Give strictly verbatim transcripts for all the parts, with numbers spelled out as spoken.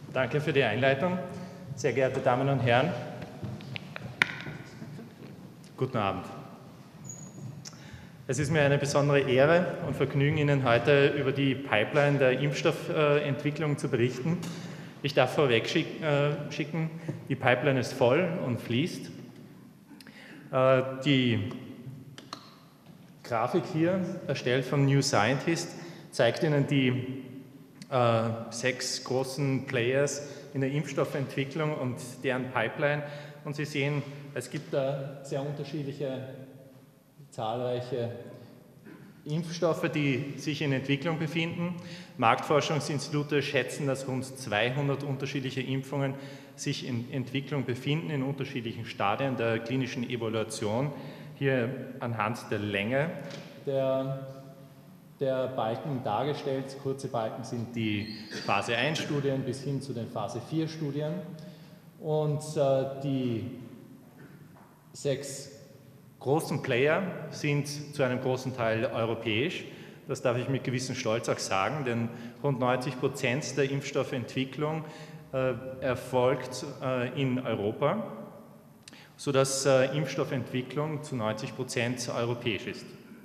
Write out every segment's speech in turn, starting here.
Danke für die Einleitung. Sehr geehrte Damen und Herren, guten Abend. Es ist mir eine besondere Ehre und Vergnügen, Ihnen heute über die Pipeline der Impfstoffentwicklung zu berichten. Ich darf vorweg schicken, die Pipeline ist voll und fließt. Die Grafik hier, erstellt von New Scientist, zeigt Ihnen die äh, sechs großen Players in der Impfstoffentwicklung und deren Pipeline. Und Sie sehen, es gibt da sehr unterschiedliche, zahlreiche Impfstoffe, die sich in Entwicklung befinden. Marktforschungsinstitute schätzen, dass rund zweihundert unterschiedliche Impfungen sich in Entwicklung befinden, in unterschiedlichen Stadien der klinischen Evaluation. Hier anhand der Länge der, der Balken dargestellt. Kurze Balken sind die Phase eins Studien bis hin zu den Phase vier Studien. Und äh, die sechs großen Player sind zu einem großen Teil europäisch. Das darf ich mit gewissem Stolz auch sagen, denn rund neunzig Prozent der Impfstoffentwicklung äh, erfolgt äh, in Europa, sodass äh, Impfstoffentwicklung zu neunzig Prozent europäisch ist.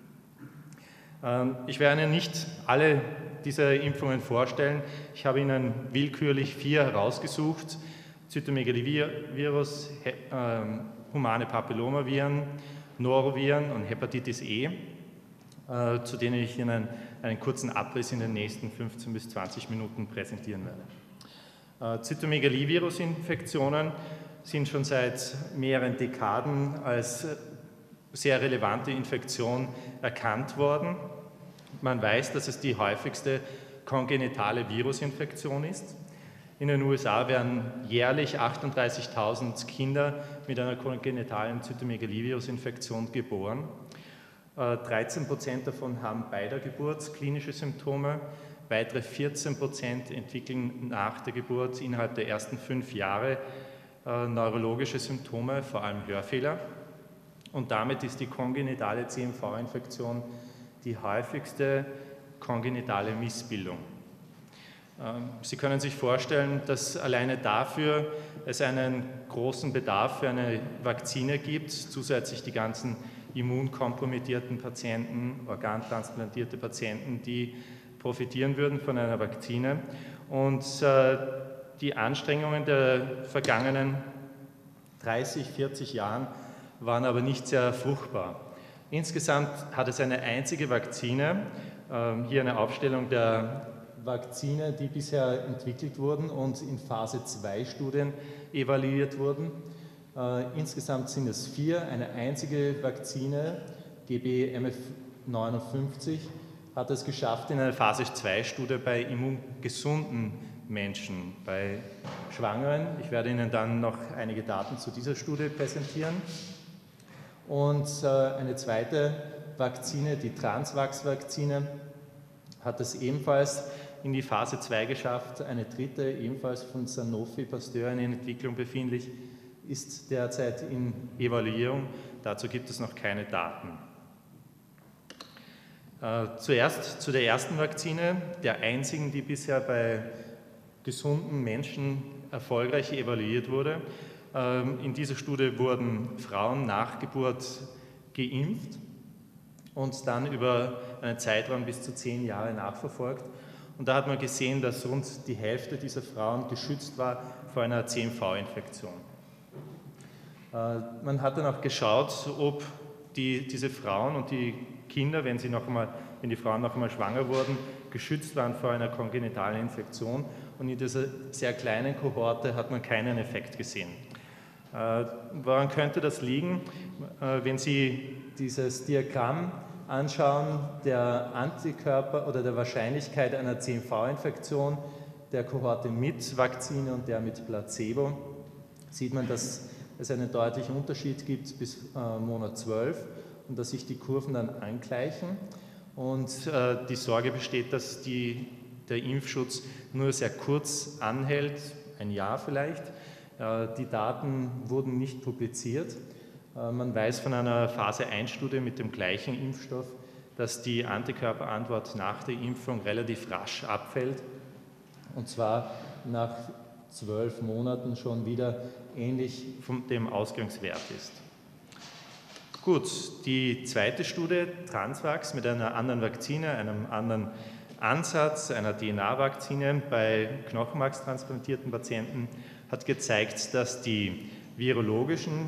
Ähm, ich werde Ihnen nicht alle dieser Impfungen vorstellen. Ich habe Ihnen willkürlich vier herausgesucht: Zytomegalivirus, äh, humane Papillomaviren, Noroviren und Hepatitis E, äh, zu denen ich Ihnen einen kurzen Abriss in den nächsten fünfzehn bis zwanzig Minuten präsentieren werde. Äh, Zytomegalivirus-Infektionen sind schon seit mehreren Dekaden als sehr relevante Infektion erkannt worden. Man weiß, dass es die häufigste kongenitale Virusinfektion ist. In den U S A werden jährlich achtunddreißigtausend Kinder mit einer kongenitalen Zytomegalivirus-Infektion geboren. dreizehn Prozent davon haben bei der Geburt klinische Symptome. Weitere vierzehn Prozent entwickeln nach der Geburt innerhalb der ersten fünf Jahre äh, neurologische Symptome, vor allem Hörfehler. Und damit ist die kongenitale C M V-Infektion die häufigste kongenitale Missbildung. Sie können sich vorstellen, dass alleine dafür es einen großen Bedarf für eine Vakzine gibt, zusätzlich die ganzen immunkompromittierten Patienten, organtransplantierte Patienten, die profitieren würden von einer Vakzine. Und äh, die Anstrengungen der vergangenen dreißig, vierzig Jahren waren aber nicht sehr fruchtbar. Insgesamt hat es eine einzige Vakzine, äh, hier eine Aufstellung der Vakzine, die bisher entwickelt wurden und in Phase zwei Studien evaluiert wurden. Äh, insgesamt sind es vier. Eine einzige Vakzine, G B M F neunundfünfzig, hat es geschafft in einer Phase zwei Studie bei immungesunden Menschen, bei Schwangeren. Ich werde Ihnen dann noch einige Daten zu dieser Studie präsentieren. Und äh, eine zweite Vakzine, die Transvax-Vakzine, hat es ebenfalls in die Phase zwei geschafft. Eine dritte, ebenfalls von Sanofi Pasteur in Entwicklung befindlich, ist derzeit in Evaluierung. Dazu gibt es noch keine Daten. Äh, zuerst zu der ersten Vakzine, der einzigen, die bisher bei gesunden Menschen erfolgreich evaluiert wurde. Ähm, in dieser Studie wurden Frauen nach Geburt geimpft und dann über einen Zeitraum bis zu zehn Jahre nachverfolgt. Und da hat man gesehen, dass rund die Hälfte dieser Frauen geschützt war vor einer C M V-Infektion. Äh, man hat dann auch geschaut, ob die, diese Frauen und die Kinder, wenn, sie noch einmal, wenn die Frauen noch einmal schwanger wurden, geschützt waren vor einer kongenitalen Infektion. Und in dieser sehr kleinen Kohorte hat man keinen Effekt gesehen. Äh, woran könnte das liegen? Äh, wenn Sie dieses Diagramm anschauen, der Antikörper oder der Wahrscheinlichkeit einer C M V-Infektion der Kohorte mit Vakzine und der mit Placebo, sieht man, dass es einen deutlichen Unterschied gibt bis äh, Monat zwölf und dass sich die Kurven dann angleichen. Und äh, die Sorge besteht, dass die, der Impfschutz nur sehr kurz anhält, ein Jahr vielleicht. Äh, die Daten wurden nicht publiziert. Man weiß von einer Phase eins Studie mit dem gleichen Impfstoff, dass die Antikörperantwort nach der Impfung relativ rasch abfällt. Und zwar nach zwölf Monaten schon wieder ähnlich von dem Ausgangswert ist. Gut, die zweite Studie, Transvax, mit einer anderen Vakzine, einem anderen Ansatz, einer D N A-Vakzine bei knochenmarkstransplantierten Patienten, hat gezeigt, dass die virologischen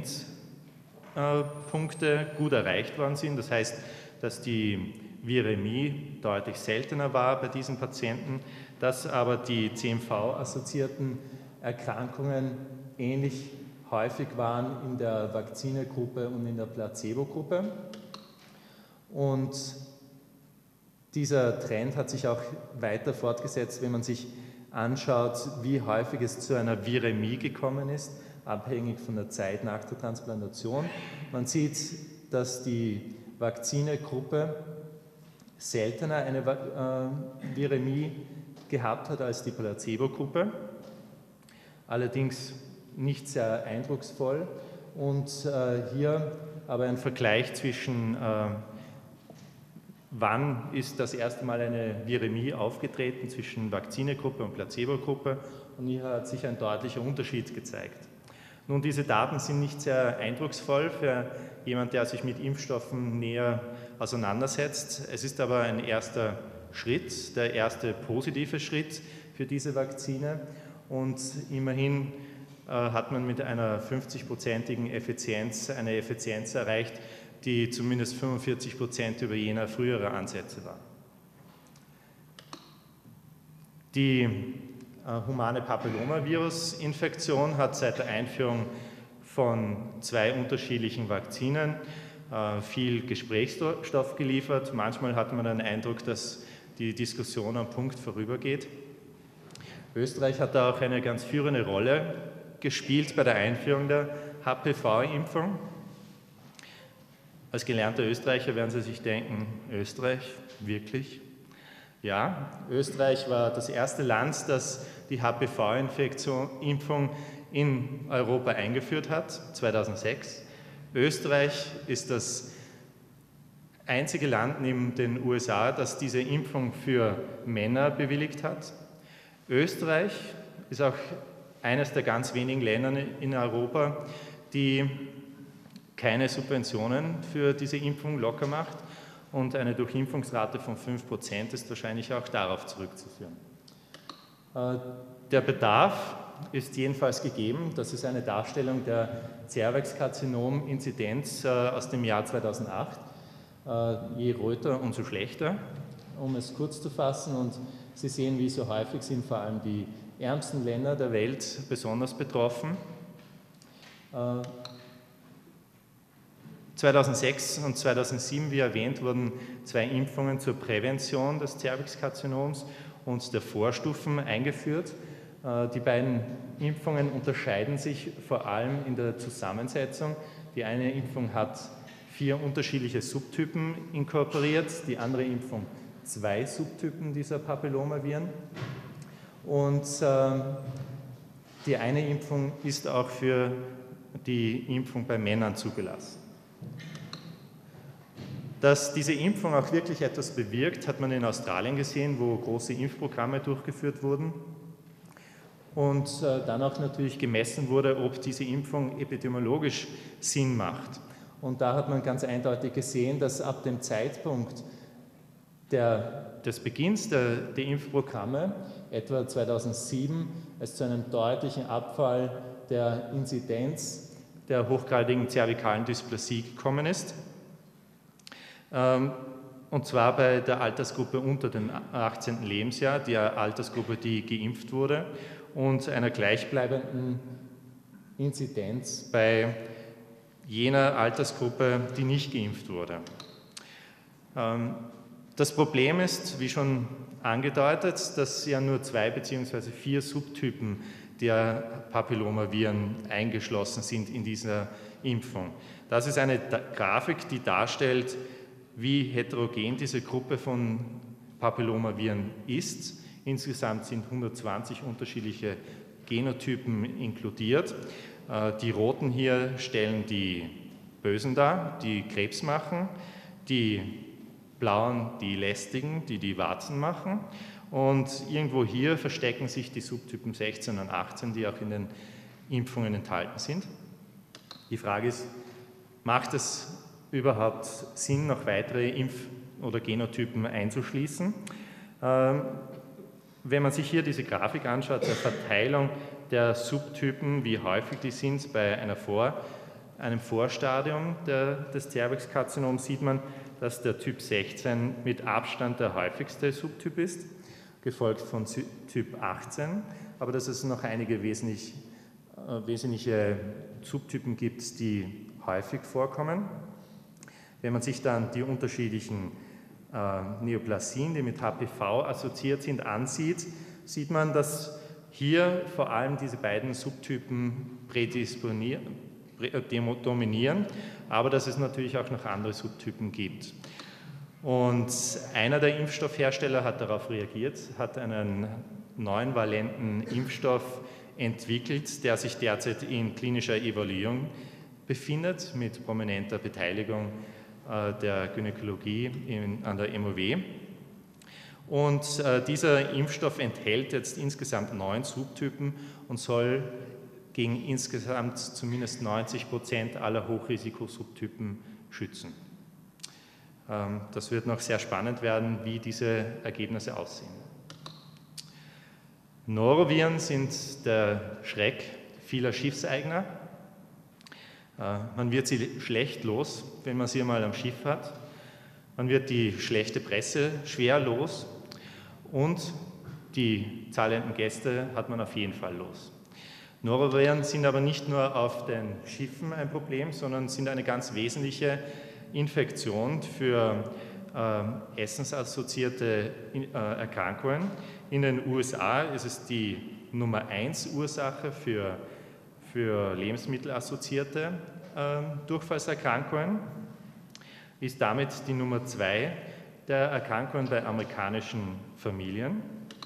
Endpunkte gut erreicht worden sind. Das heißt, dass die Viremie deutlich seltener war bei diesen Patienten, dass aber die C M V-assoziierten Erkrankungen ähnlich häufig waren in der Vakzinegruppe und in der Placebo-Gruppe. Und dieser Trend hat sich auch weiter fortgesetzt, wenn man sich anschaut, wie häufig es zu einer Viremie gekommen ist, abhängig von der Zeit nach der Transplantation. Man sieht, dass die Vakzinegruppe seltener eine äh, Viremie gehabt hat als die Placebo-Gruppe, allerdings nicht sehr eindrucksvoll. Und äh, hier aber ein Vergleich zwischen äh, wann ist das erste Mal eine Viremie aufgetreten zwischen Vakzinegruppe und Placebo-Gruppe, und hier hat sich ein deutlicher Unterschied gezeigt. Nun, diese Daten sind nicht sehr eindrucksvoll für jemanden, der sich mit Impfstoffen näher auseinandersetzt. Es ist aber ein erster Schritt, der erste positive Schritt für diese Vakzine, und immerhin äh, hat man mit einer fünfzig-prozentigen Effizienz eine Effizienz erreicht, die zumindest fünfundvierzig Prozent über jener frühere Ansätze war. Die äh, humane Papillomavirus-Infektion hat seit der Einführung von zwei unterschiedlichen Vakzinen äh, viel Gesprächsstoff geliefert. Manchmal hat man den Eindruck, dass die Diskussion am Punkt vorübergeht. Österreich hat da auch eine ganz führende Rolle gespielt bei der Einführung der H P V-Impfung. Als gelernter Österreicher werden Sie sich denken, Österreich, wirklich? Ja, Österreich war das erste Land, das die H P V-Impfung in Europa eingeführt hat, zweitausendsechs. Österreich ist das einzige Land neben den U S A, das diese Impfung für Männer bewilligt hat. Österreich ist auch eines der ganz wenigen Länder in Europa, die keine Subventionen für diese Impfung locker macht, und eine Durchimpfungsrate von fünf Prozent ist wahrscheinlich auch darauf zurückzuführen. Der Bedarf ist jedenfalls gegeben. Das ist eine Darstellung der Zervixkarzinom-Inzidenz aus dem Jahr zweitausendacht. Je röter, umso schlechter, um es kurz zu fassen. Und Sie sehen, wie so häufig sind vor allem die ärmsten Länder der Welt besonders betroffen. zweitausendsechs und zweitausendsieben, wie erwähnt, wurden zwei Impfungen zur Prävention des Zervixkarzinoms und der Vorstufen eingeführt. Die beiden Impfungen unterscheiden sich vor allem in der Zusammensetzung. Die eine Impfung hat vier unterschiedliche Subtypen inkorporiert, die andere Impfung zwei Subtypen dieser Papillomaviren. Und äh, die eine Impfung ist auch für die Impfung bei Männern zugelassen. Dass diese Impfung auch wirklich etwas bewirkt, hat man in Australien gesehen, wo große Impfprogramme durchgeführt wurden und äh, dann auch natürlich gemessen wurde, ob diese Impfung epidemiologisch Sinn macht. Und da hat man ganz eindeutig gesehen, dass ab dem Zeitpunkt der, des Beginns der, der Impfprogramme, etwa zweitausendsieben, es zu einem deutlichen Abfall der Inzidenz der hochgradigen zervikalen Dysplasie gekommen ist. Und zwar bei der Altersgruppe unter dem achtzehnten Lebensjahr, der Altersgruppe, die geimpft wurde, und einer gleichbleibenden Inzidenz bei jener Altersgruppe, die nicht geimpft wurde. Das Problem ist, wie schon angedeutet, dass ja nur zwei bzw. vier Subtypen der Papillomaviren eingeschlossen sind in dieser Impfung. Das ist eine Grafik, die darstellt, wie heterogen diese Gruppe von Papillomaviren ist. Insgesamt sind hundertzwanzig unterschiedliche Genotypen inkludiert. Die roten hier stellen die Bösen dar, die Krebs machen, die blauen die lästigen, die die Warzen machen, Und irgendwo hier verstecken sich die Subtypen sechzehn und achtzehn, die auch in den Impfungen enthalten sind. Die Frage ist, macht es überhaupt Sinn, noch weitere Impf- oder Genotypen einzuschließen? Ähm, wenn man sich hier diese Grafik anschaut, der Verteilung der Subtypen, wie häufig die sind bei einer Vor, einem Vorstadium der, des Zervixkarzinoms, sieht man, dass der Typ sechzehn mit Abstand der häufigste Subtyp ist, gefolgt von Typ achtzehn, aber dass es noch einige wesentlich, äh, wesentliche Subtypen gibt, die häufig vorkommen. Wenn man sich dann die unterschiedlichen äh, Neoplasien, die mit H P V assoziiert sind, ansieht, sieht man, dass hier vor allem diese beiden Subtypen dominieren, aber dass es natürlich auch noch andere Subtypen gibt. Und einer der Impfstoffhersteller hat darauf reagiert, hat einen neunvalenten Impfstoff entwickelt, der sich derzeit in klinischer Evaluierung befindet, mit prominenter Beteiligung äh, der Gynäkologie in, an der M O W. Und äh, dieser Impfstoff enthält jetzt insgesamt neun Subtypen und soll gegen insgesamt zumindest neunzig Prozent aller Hochrisikosubtypen schützen. Ähm, das wird noch sehr spannend werden, wie diese Ergebnisse aussehen. Noroviren sind der Schreck vieler Schiffseigner. Äh, man wird sie schlecht los, wenn man sie einmal am Schiff hat. Man wird die schlechte Presse schwer los und die zahlenden Gäste hat man auf jeden Fall los. Noroviren sind aber nicht nur auf den Schiffen ein Problem, sondern sind eine ganz wesentliche Infektion für äh, essensassoziierte äh, Erkrankungen. In den U S A ist es die Nummer eins Ursache für, für lebensmittelassoziierte äh, Durchfallserkrankungen, ist damit die Nummer zwei der Erkrankungen bei amerikanischen Familien.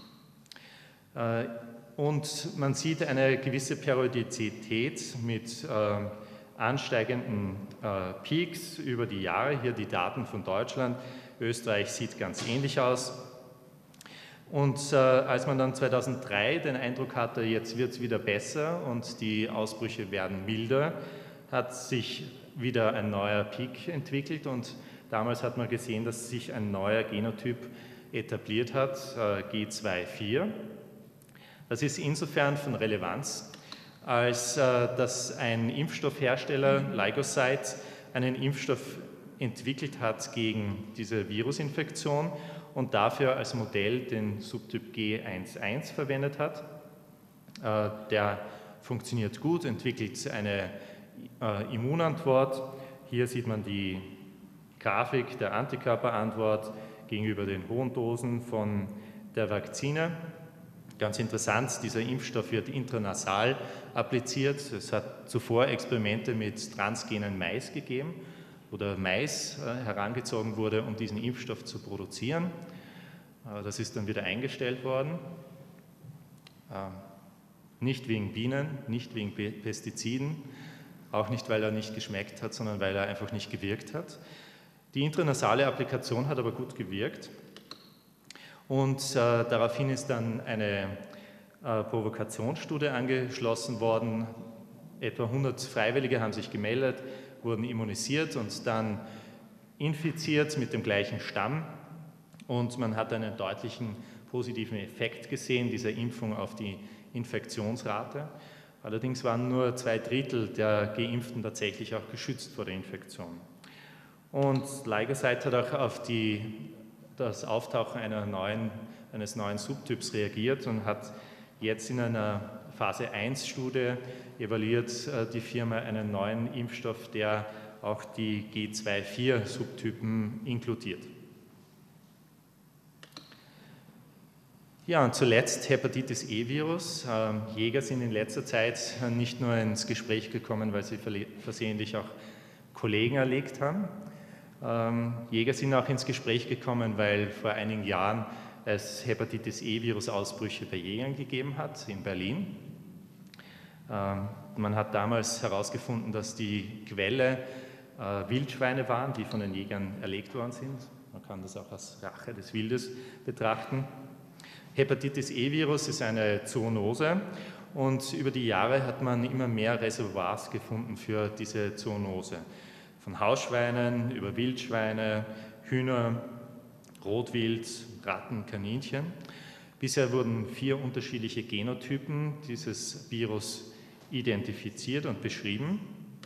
Äh, und man sieht eine gewisse Periodizität mit äh, ansteigenden äh, Peaks über die Jahre. Hier die Daten von Deutschland. Österreich sieht ganz ähnlich aus. Und äh, als man dann zweitausenddrei den Eindruck hatte, jetzt wird es wieder besser und die Ausbrüche werden milder, hat sich wieder ein neuer Peak entwickelt und damals hat man gesehen, dass sich ein neuer Genotyp etabliert hat, äh, G zwei vier. Das ist insofern von Relevanz, als äh, dass ein Impfstoffhersteller, Lygosite, einen Impfstoff entwickelt hat gegen diese Virusinfektion und dafür als Modell den Subtyp G eins eins verwendet hat. Äh, der funktioniert gut, entwickelt eine äh, Immunantwort. Hier sieht man die Grafik der Antikörperantwort gegenüber den hohen Dosen von der Vakzine. Ganz interessant, dieser Impfstoff wird intranasal appliziert. Es hat zuvor Experimente mit transgenen Mais gegeben, wo der Mais äh, herangezogen wurde, um diesen Impfstoff zu produzieren. Äh, das ist dann wieder eingestellt worden. Äh, nicht wegen Bienen, nicht wegen Pestiziden, auch nicht, weil er nicht geschmeckt hat, sondern weil er einfach nicht gewirkt hat. Die intranasale Applikation hat aber gut gewirkt. Und äh, daraufhin ist dann eine äh, Provokationsstudie angeschlossen worden. Etwa hundert Freiwillige haben sich gemeldet, wurden immunisiert und dann infiziert mit dem gleichen Stamm. Und man hat einen deutlichen positiven Effekt gesehen dieser Impfung auf die Infektionsrate. Allerdings waren nur zwei Drittel der Geimpften tatsächlich auch geschützt vor der Infektion. Und Lygosite hat auch auf die das Auftauchen einer neuen, eines neuen Subtyps reagiert und hat jetzt in einer Phase eins Studie evaluiert äh, die Firma einen neuen Impfstoff, der auch die G zwei vier Subtypen inkludiert. Ja, und zuletzt Hepatitis E-Virus. Ähm, Jäger sind in letzter Zeit nicht nur ins Gespräch gekommen, weil sie versehentlich auch Kollegen erlegt haben. Ähm, Jäger sind auch ins Gespräch gekommen, weil vor einigen Jahren es Hepatitis E-Virus-Ausbrüche bei Jägern gegeben hat in Berlin. Ähm, man hat damals herausgefunden, dass die Quelle äh, Wildschweine waren, die von den Jägern erlegt worden sind. Man kann das auch als Rache des Wildes betrachten. Hepatitis-E-Virus ist eine Zoonose und über die Jahre hat man immer mehr Reservoirs gefunden für diese Zoonose. Von Hausschweinen über Wildschweine, Hühner, Rotwild, Ratten, Kaninchen. Bisher wurden vier unterschiedliche Genotypen dieses Virus identifiziert und beschrieben.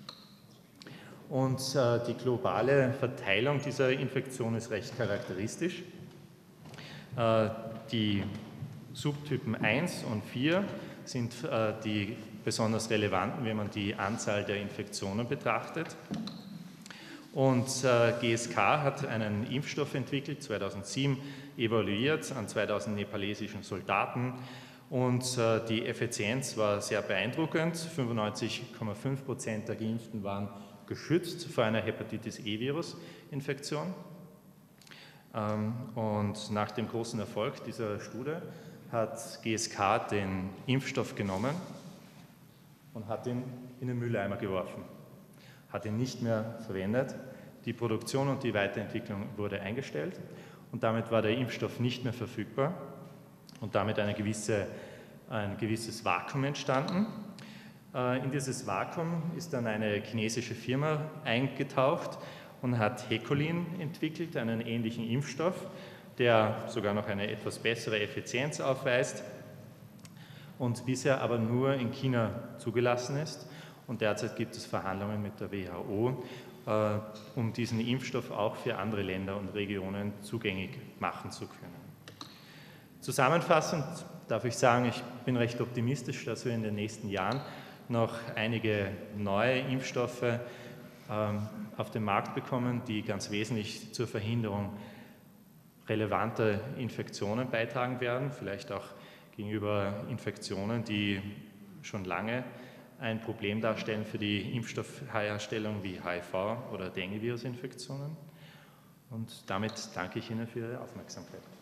Und äh, die globale Verteilung dieser Infektion ist recht charakteristisch. Äh, die Subtypen eins und vier sind äh, die besonders relevanten, wenn man die Anzahl der Infektionen betrachtet. Und äh, G S K hat einen Impfstoff entwickelt, zweitausendsieben evaluiert an zweitausend nepalesischen Soldaten. Und äh, die Effizienz war sehr beeindruckend. fünfundneunzig Komma fünf Prozent der Geimpften waren geschützt vor einer Hepatitis-E-Virus-Infektion. Ähm, und nach dem großen Erfolg dieser Studie hat G S K den Impfstoff genommen und hat ihn in den Mülleimer geworfen. Hat ihn nicht mehr verwendet. Die Produktion und die Weiterentwicklung wurde eingestellt und damit war der Impfstoff nicht mehr verfügbar und damit eine gewisse, ein gewisses Vakuum entstanden. In dieses Vakuum ist dann eine chinesische Firma eingetaucht und hat Hecolin entwickelt, einen ähnlichen Impfstoff, der sogar noch eine etwas bessere Effizienz aufweist und bisher aber nur in China zugelassen ist. Und derzeit gibt es Verhandlungen mit der W H O, äh, um diesen Impfstoff auch für andere Länder und Regionen zugänglich machen zu können. Zusammenfassend darf ich sagen, ich bin recht optimistisch, dass wir in den nächsten Jahren noch einige neue Impfstoffe ähm, auf den Markt bekommen, die ganz wesentlich zur Verhinderung relevanter Infektionen beitragen werden, vielleicht auch gegenüber Infektionen, die schon lange ein Problem darstellen für die Impfstoffherstellung wie H I V oder Dengue-Virus-Infektionen. Und damit danke ich Ihnen für Ihre Aufmerksamkeit.